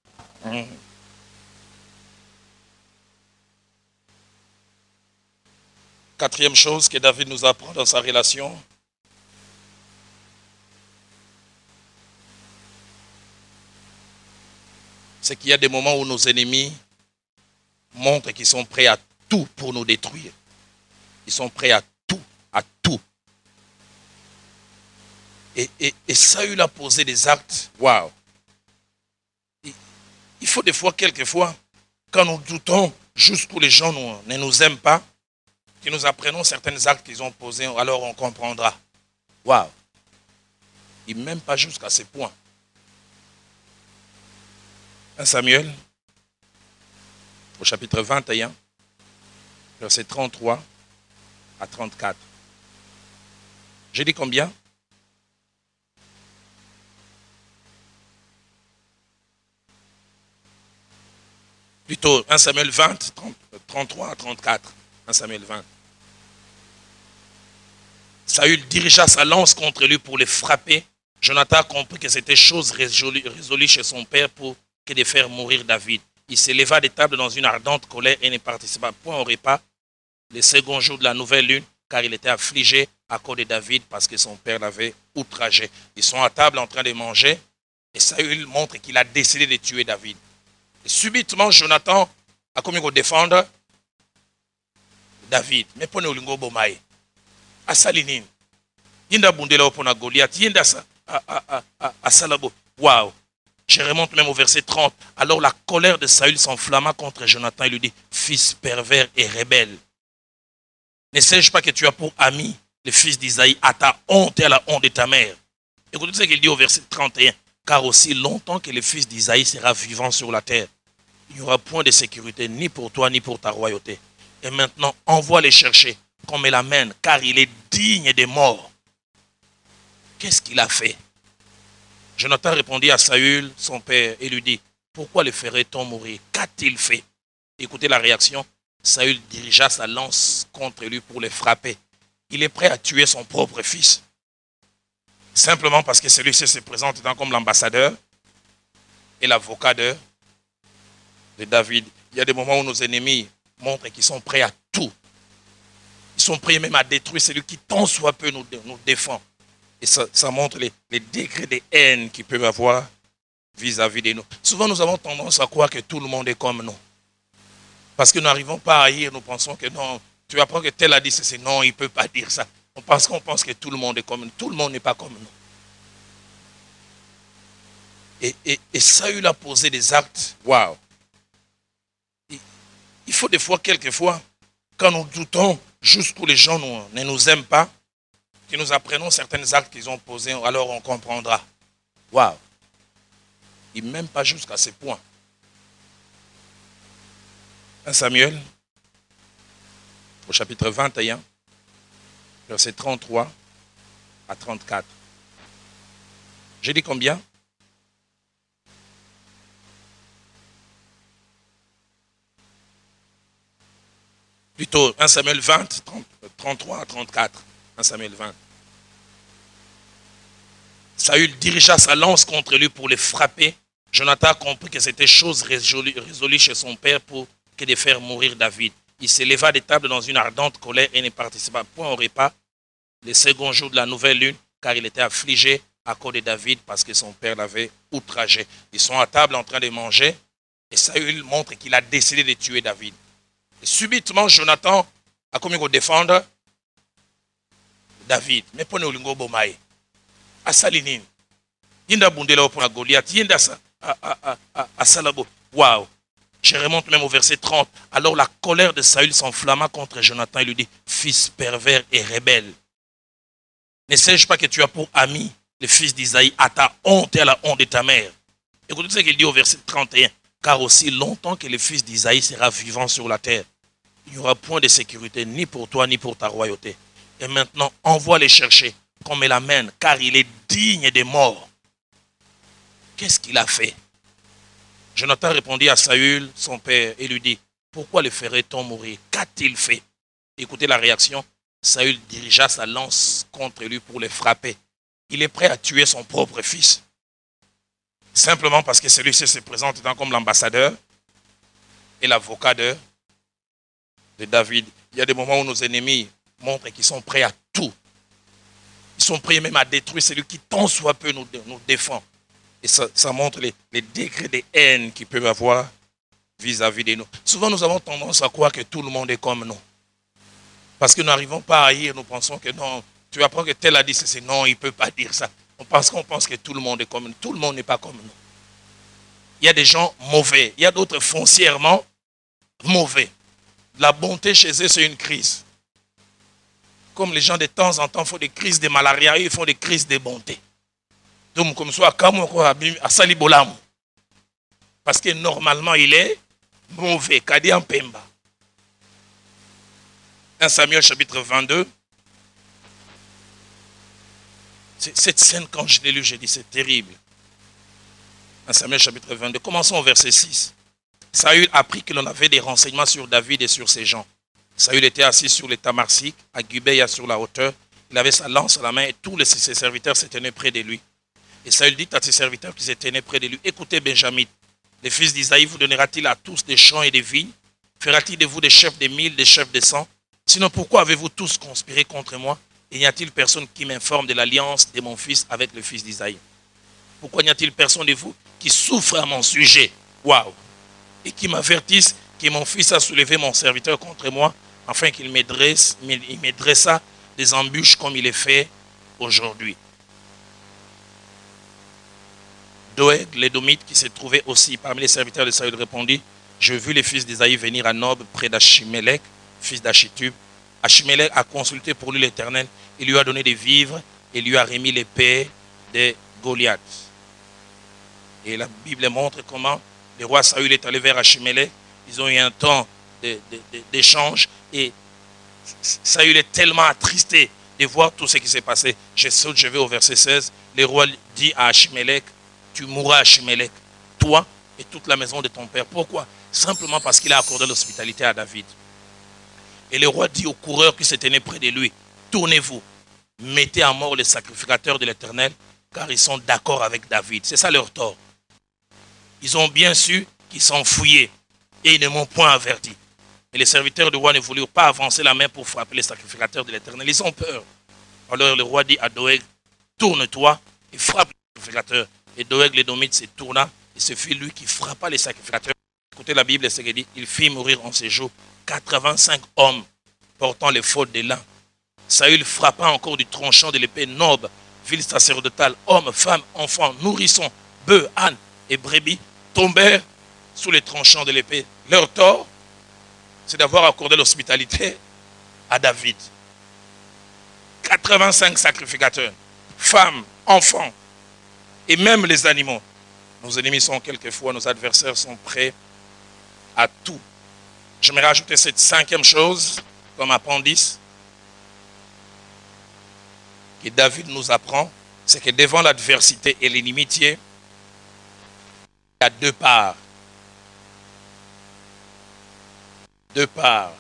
Quatrième chose que David nous apprend dans sa relation, c'est qu'il y a des moments où nos ennemis montrent qu'ils sont prêts à tout pour nous détruire. Ils sont prêts à tout, à tout. Et Saül a posé des actes, waouh. Il faut des fois, quelquefois, quand nous doutons jusqu'où les gens ne nous aiment pas, que nous apprenons certains actes qu'ils ont posés, alors on comprendra. Waouh. Et même pas jusqu'à ce point. 1 Samuel, au chapitre 21, verset 33 à 34. J'ai dit combien? Plutôt 1 Samuel 20, 33 à 34. 1 Samuel 20. Saül dirigea sa lance contre lui pour le frapper. Jonathan comprit que c'était chose résolue chez son père pour que de faire mourir David. Il s'éleva des tables dans une ardente colère et ne participa point au repas le second jour de la nouvelle lune, car il était affligé à cause de David parce que son père l'avait outragé. Ils sont à table en train de manger et Saül montre qu'il a décidé de tuer David. Et subitement, Jonathan a commis à défendre David. Mais pour nous, lingo bomaye. Asalinin. Yinda bundela opona Goliath. Yinda asalabo. Waouh. Je remonte même au verset 30. Alors la colère de Saül s'enflamma contre Jonathan. Il lui dit, fils pervers et rebelle. Ne sais-je pas que tu as pour ami le fils d'Isaïe à ta honte et à la honte de ta mère? Écoutez ce qu'il dit au verset 31. Car aussi longtemps que le fils d'Isaïe sera vivant sur la terre, il n'y aura point de sécurité ni pour toi ni pour ta royauté. Et maintenant, envoie les chercher, qu'on me l'amène, car il est digne de mort. Qu'est-ce qu'il a fait? Jonathan répondit à Saül, son père, et lui dit, pourquoi le ferait-on mourir? Qu'a-t-il fait? Écoutez la réaction. Saül dirigea sa lance contre lui pour le frapper. Il est prêt à tuer son propre fils. Simplement parce que celui-ci se présente comme l'ambassadeur et l'avocat de David. Il y a des moments où nos ennemis montrent qu'ils sont prêts à tout. Ils sont prêts même à détruire celui qui tant soit peu nous défend. Et ça montre les degrés de haine qu'ils peuvent avoir vis-à-vis de nous. Souvent, nous avons tendance à croire que tout le monde est comme nous. Parce que nous n'arrivons pas à haïr, nous pensons que non, tu apprends que tel a dit ceci, non, il ne peut pas dire ça. On pense que tout le monde est comme nous. Tout le monde n'est pas comme nous. Et Saül a posé des actes, waouh. Il faut des fois, quelquefois, quand nous doutons jusqu'où les gens ne nous aiment pas, que nous apprenons certains actes qu'ils ont posés, alors on comprendra. Waouh. Et même pas jusqu'à ce point. 1 Samuel, au chapitre 21, verset 33 à 34. J'ai dit combien? Plutôt 1 Samuel 20, 33 à 34. 1 Samuel 20. Saül dirigea sa lance contre lui pour le frapper. Jonathan comprit que c'était chose résolue chez son père pour que de faire mourir David. Il s'éleva des tables dans une ardente colère et ne participa point au repas les seconds jours de la nouvelle lune, car il était affligé à cause de David parce que son père l'avait outragé. Ils sont à table en train de manger et Saül montre qu'il a décidé de tuer David. Et subitement, Jonathan a commis à défendre David. Mais pour nous, lingo bomaye. Asalinin. Yinda bundela pour la Goliath. Yinda asalabo. Waouh. Je remonte même au verset 30. Alors la colère de Saül s'enflamma contre Jonathan. Il lui dit, fils pervers et rebelle. Ne sais-je pas que tu as pour ami le fils d'Isaïe à ta honte et à la honte de ta mère. Écoutez ce qu'il dit au verset 31. Car aussi longtemps que le fils d'Isaïe sera vivant sur la terre, il n'y aura point de sécurité ni pour toi ni pour ta royauté. Et maintenant, envoie les chercher qu'on me l'amène, car il est digne de mort. Qu'est-ce qu'il a fait? Jonathan répondit à Saül, son père, et lui dit, pourquoi le ferait-on mourir? Qu'a-t-il fait? Écoutez la réaction. Saül dirigea sa lance contre lui pour le frapper. Il est prêt à tuer son propre fils. Simplement parce que celui-ci se présente comme l'ambassadeur et l'avocat de David. Il y a des moments où nos ennemis montrent qu'ils sont prêts à tout. Ils sont prêts même à détruire celui qui tant soit peu nous défend. Et ça montre les degrés de haine qu'ils peuvent avoir vis-à-vis de nous. Souvent, nous avons tendance à croire que tout le monde est comme nous. Parce que nous n'arrivons pas à haïr, nous pensons que non, tu apprends que tel a dit ceci, non, il ne peut pas dire ça. On pense que tout le monde est comme nous. Tout le monde n'est pas comme nous. Il y a des gens mauvais. Il y a d'autres foncièrement mauvais. La bonté chez eux, c'est une crise. Comme les gens de temps en temps font des crises de malaria, ils font des crises de bonté. Donc, comme ça, à Salibolam. Parce que normalement, il est mauvais. Kadi en Pemba. 1 Samuel chapitre 22. Cette scène, quand je l'ai lu, j'ai dit, c'est terrible. 1 Samuel chapitre 22. Commençons au verset 6. Saül apprit que l'on avait des renseignements sur David et sur ses gens. Saül était assis sur les tamarsiques, à Gubéa sur la hauteur. Il avait sa lance à la main et tous ses serviteurs se tenaient près de lui. Et Saül dit à ses serviteurs qui se tenaient près de lui, écoutez Benjamin, le fils d'Isaïe vous donnera-t-il à tous des champs et des vignes? Fera-t-il de vous des chefs des mille, des chefs des cent? Sinon pourquoi avez-vous tous conspiré contre moi? Et n'y a-t-il personne qui m'informe de l'alliance de mon fils avec le fils d'Isaïe? Pourquoi n'y a-t-il personne de vous qui souffre à mon sujet? Waouh! Et qui m'avertisse que mon fils a soulevé mon serviteur contre moi, afin qu'il me dressa des embûches comme il est fait aujourd'hui. Doeg, l'édomite, qui se trouvait aussi parmi les serviteurs de Saül, répondit, j'ai vu les fils d'Isaïe venir à Nob près d'Achimélec, fils d'Achitub. Achimélec a consulté pour lui l'Éternel, il lui a donné des vivres et lui a remis l'épée de Goliath. Et la Bible montre comment le roi Saül est allé vers Achimélec. Ils ont eu un temps d'échange et Saül est tellement attristé de voir tout ce qui s'est passé. Je vais au verset 16. Le roi dit à Achimélec, tu mourras Achimélec, toi et toute la maison de ton père. Pourquoi? Simplement parce qu'il a accordé l'hospitalité à David. Et le roi dit aux coureurs qui se tenaient près de lui, tournez-vous, mettez à mort les sacrificateurs de l'Éternel, car ils sont d'accord avec David. C'est ça leur tort. Ils ont bien su qu'ils s'enfuyaient et ils ne m'ont point averti. Et les serviteurs du roi ne voulurent pas avancer la main pour frapper les sacrificateurs de l'Éternel. Ils ont peur. Alors le roi dit à Doeg, tourne-toi et frappe les sacrificateurs. Et Doeg l'édomite se tourna et ce fut lui qui frappa les sacrificateurs. Écoutez la Bible, c'est ce qu'il dit, il fit mourir en ces jours 85 hommes portant les fautes de l'un. Saül frappa encore du tranchant de l'épée Nob, ville sacerdotale, hommes, femmes, enfants, nourrissons, bœufs, ânes et brebis tombèrent sous les tranchants de l'épée. Leur tort, c'est d'avoir accordé l'hospitalité à David. 85 sacrificateurs, femmes, enfants et même les animaux. Nos ennemis sont quelquefois, nos adversaires sont prêts à tout. J'aimerais rajouter cette cinquième chose comme appendice que David nous apprend, c'est que devant l'adversité et l'inimitié, il y a deux parts. Deux parts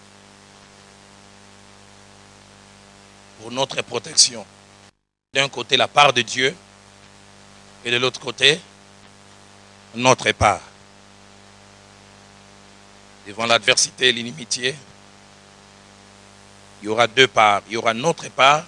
pour notre protection. D'un côté, la part de Dieu et de l'autre côté, notre part. Devant l'adversité et l'inimitié, Il y aura deux parts. Il y aura notre part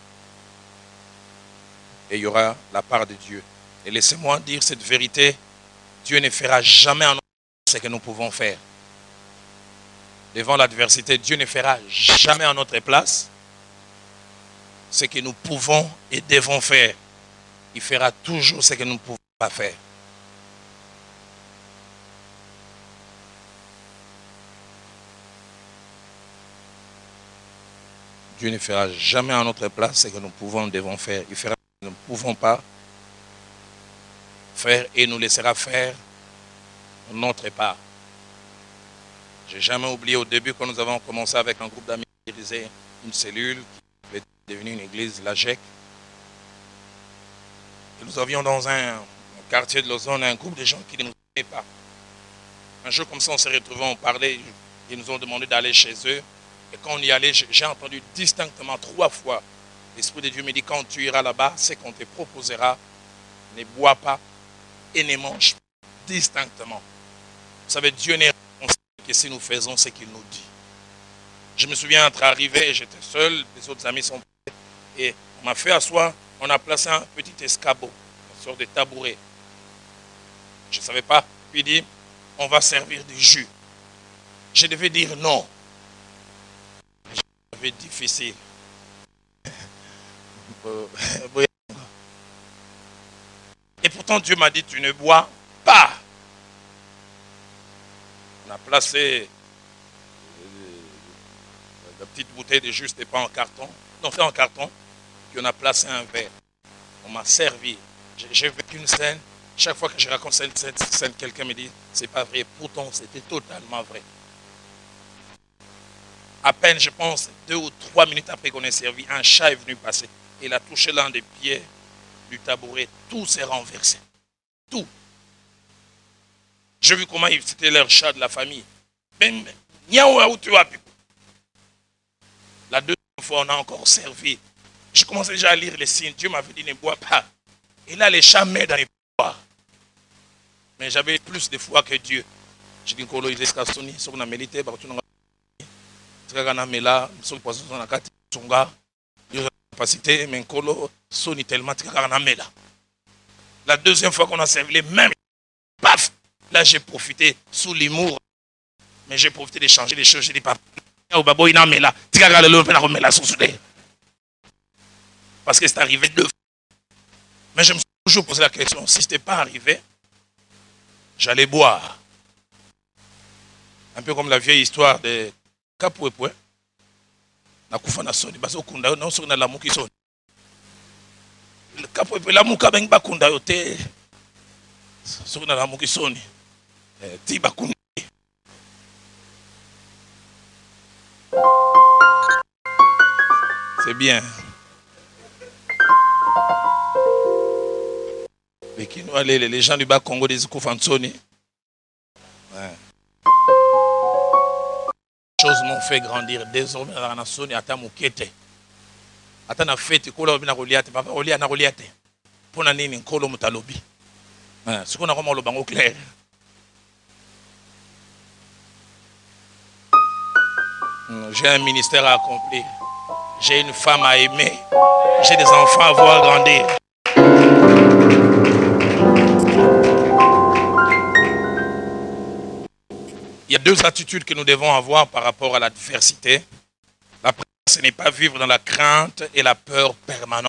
et il y aura la part de Dieu. Et laissez-moi dire cette vérité. Dieu ne fera jamais en nous ce que nous pouvons faire. Devant l'adversité, Dieu ne fera jamais en notre place ce que nous pouvons et devons faire. Il fera toujours ce que nous ne pouvons pas faire. Dieu ne fera jamais en notre place ce que nous pouvons et devons faire. Il fera ce que nous ne pouvons pas faire et nous laissera faire notre part. Je n'ai jamais oublié au début quand nous avons commencé avec un groupe d'amis qui dirigeait une cellule qui est devenue une église, la GEC. Et nous avions dans un quartier de Lausanne un groupe de gens qui ne nous aimaient pas. Un jour comme ça, on s'est retrouvés, on parlait, ils nous ont demandé d'aller chez eux. Et quand on y allait, j'ai entendu distinctement 3 fois, l'Esprit de Dieu me dit, quand tu iras là-bas, c'est qu'on te proposera, ne bois pas et ne mange pas. Distinctement. Vous savez, Dieu n'est responsable que si nous faisons ce qu'il nous dit. Je me souviens être arrivé, j'étais seul, les autres amis sont prêts, et on m'a fait asseoir, on a placé un petit escabeau, une sorte de tabouret. Je ne savais pas, puis il dit, on va servir du jus. Je devais dire non. J'avais difficile. Et pourtant Dieu m'a dit, tu ne bois pas. On a placé la petite bouteille de jus, c'était pas en carton. Non, c'était en carton. Puis on a placé un verre. On m'a servi. J'ai vécu une scène. Chaque fois que je raconte cette scène, quelqu'un me dit, c'est pas vrai. Pourtant, c'était totalement vrai. À peine, je pense, 2 ou 3 minutes après qu'on ait servi, un chat est venu passer. Il a touché l'un des pieds du tabouret. Tout s'est renversé. Tout. J'ai vu comment c'était leur chat de la famille. Même, la deuxième fois, on a encore servi. Je commençais déjà à lire les signes. Dieu m'avait dit, ne bois pas. Et là, les chats m'aident à ne boire. Mais j'avais plus de foi que Dieu. J'ai dit, Nkolo, il est escasoni, sur la mélité, par tout le monde. Sur le poisson, sur la carte, son gars, il a la capacité, mais Nkolo, sonne tellement, la deuxième fois qu'on a servi les mêmes, paf, là j'ai profité sous l'humour, mais j'ai profité de changer les choses. J'ai dit, papa, parce que c'est arrivé 2 fois. Mais je me suis toujours posé la question, si ce n'était pas arrivé, j'allais boire. Un peu comme la vieille histoire de Kapouepoué. Nakufa na soni, baso kunda yo, non soni na lamuki soni. Kapouepoué, lamuka bengi bakunda yo te. Soni na lamuki soni. Ti bakunda. C'est bien. Les gens du bas Congo des Koufansoni. Ouais. Les choses m'ont fait grandir. Désormais, dans la nation, il y a un moukete. Ata na fête, il y a un roliate. Papa, il y a un roliate. Pour la nini, il y a un mutalobi. Ce qu'on a vraiment le bango clair. J'ai un ministère à accomplir. J'ai une femme à aimer. J'ai des enfants à voir grandir. Il y a 2 attitudes que nous devons avoir par rapport à l'adversité. La première, ce n'est pas vivre dans la crainte et la peur permanente.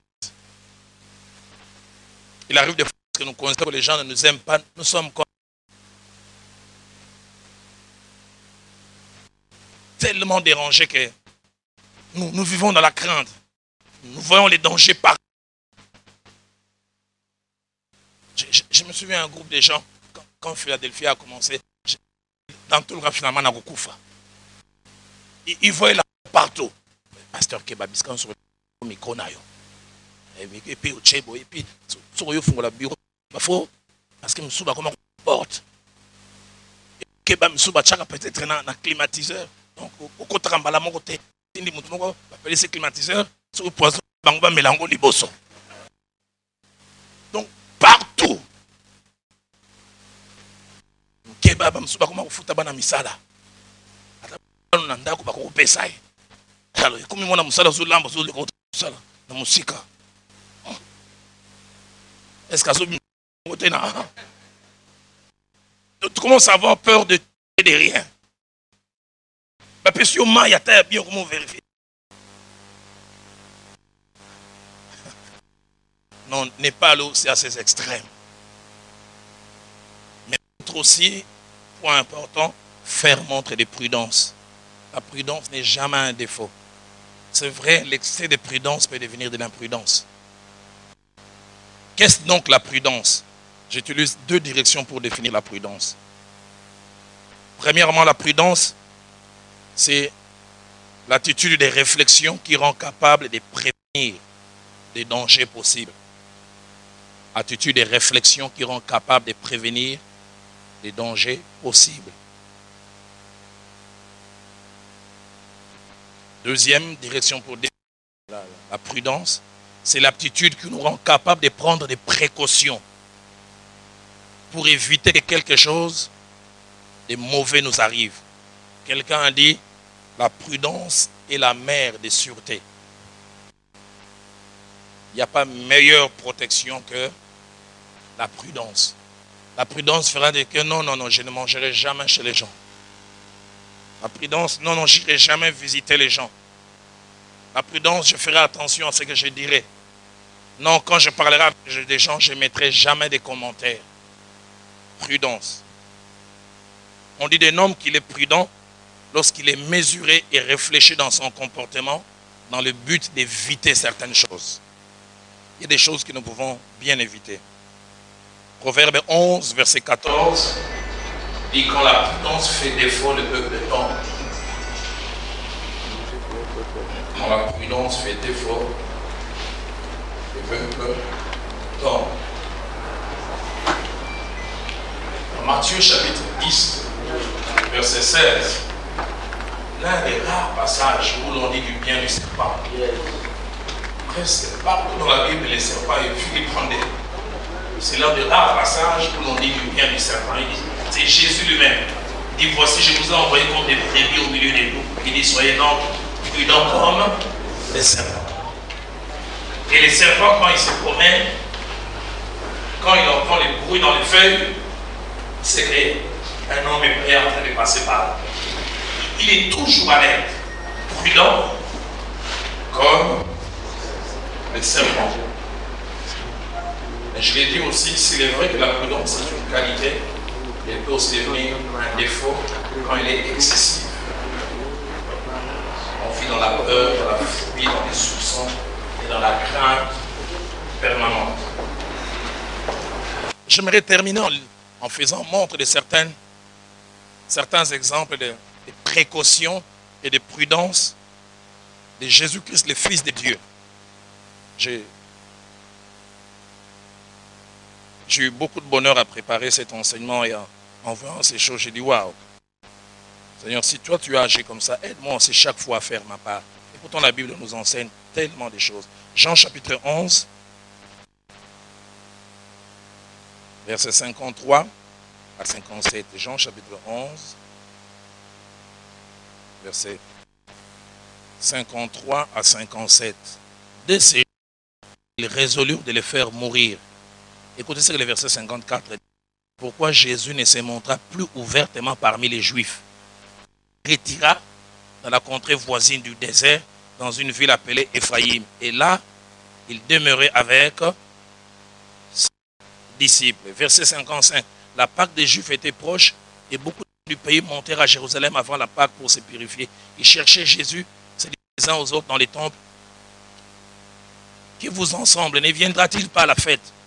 Il arrive des fois que nous constatons que les gens ne nous aiment pas. Nous sommes comme tellement dérangés que nous vivons dans la crainte. Nous voyons les dangers partout. Je me souviens d'un groupe de gens, quand Philadelphie a commencé, dans tout le rap finalement, on a Kufa. Ils voyaient là partout. Pasteur Kebabiskan sur le micro. Et puis au Tchèbo, et puis sur le bureau. Parce que je me souviens comment on porte. Kebab, je me souviens peut-être dans un climatiseur. Donc, au côté de la côté, il faut appeler ce climatiseur sur le poison, bango mélango liboso. Donc, partout. Kebab, je me souviens comment on fout à misala. On a un peu de Est-ce que tu commences à avoir peur de rien? Parce que il y a bien comment vérifier. Non, n'est pas allé aussi à ces extrêmes. Mais aussi, point important, faire montre de prudence. La prudence n'est jamais un défaut. C'est vrai, l'excès de prudence peut devenir de l'imprudence. Qu'est-ce donc la prudence? J'utilise deux directions pour définir la prudence. Premièrement, la prudence, c'est l'attitude de réflexion qui rend capable de prévenir des dangers possibles. Attitude de réflexion qui rend capable de prévenir des dangers possibles. Deuxième direction pour définir la prudence, c'est l'aptitude qui nous rend capable de prendre des précautions pour éviter que quelque chose de mauvais nous arrive. Quelqu'un a dit, la prudence est la mère des sûretés. Il n'y a pas meilleure protection que la prudence. La prudence fera dire que non, je ne mangerai jamais chez les gens. La prudence, non, je n'irai jamais visiter les gens. La prudence, je ferai attention à ce que je dirai. Non, quand je parlerai avec des gens, je ne mettrai jamais de commentaires. Prudence. On dit d'un homme qu'il est prudent lorsqu'il est mesuré et réfléchi dans son comportement dans le but d'éviter certaines choses. Il y a des choses que nous pouvons bien éviter. Proverbe 11, verset 14, dit quand la prudence fait défaut, le peuple tombe. Quand la prudence fait défaut, le peuple tombe. Dans Matthieu chapitre 10, verset 16, l'un des rares passages où l'on dit du bien du serpent. Presque partout dans la Bible, les serpents et puis c'est l'un des rares passages où l'on dit du bien du serpent. C'est Jésus lui-même. Il dit, voici, je vous ai envoyé comme des brebis au milieu des loups. Il dit, soyez donc prudents comme les serpents. Et les serpents, quand ils se promènent, quand il entend les bruits dans les feuilles, c'est qu'un homme est prêt en train de passer par là. Il est toujours alerte, prudent, comme les serpents. Mais je l'ai dit aussi, s'il est vrai que la prudence est une qualité, elle peut aussi devenir un défaut quand elle est excessive. On vit dans la peur, dans la phobie, dans les soupçons et dans la crainte permanente. J'aimerais terminer en faisant montre de certains exemples de précautions et de prudence de Jésus-Christ, le Fils de Dieu. J'ai eu beaucoup de bonheur à préparer cet enseignement et en voyant ces choses, j'ai dit waouh, Seigneur, si toi tu as agi comme ça, aide-moi aussi chaque fois à faire ma part. Et pourtant la Bible nous enseigne tellement de choses. Jean chapitre 11, verset 53 à 57. Jean chapitre 11, verset 53 à 57. De ces gens, ils résolurent de les faire mourir. Écoutez ce que le verset 54 dit. Pourquoi Jésus ne se montra plus ouvertement parmi les Juifs. Il retira dans la contrée voisine du désert, dans une ville appelée Éphraïm. Et là, il demeurait avec ses disciples. Verset 55. La Pâque des Juifs était proche et beaucoup du pays montèrent à Jérusalem avant la Pâque pour se purifier. Ils cherchaient Jésus, se disaient les uns aux autres dans les temples. Que vous ensemble, ne viendra-t-il pas à la fête?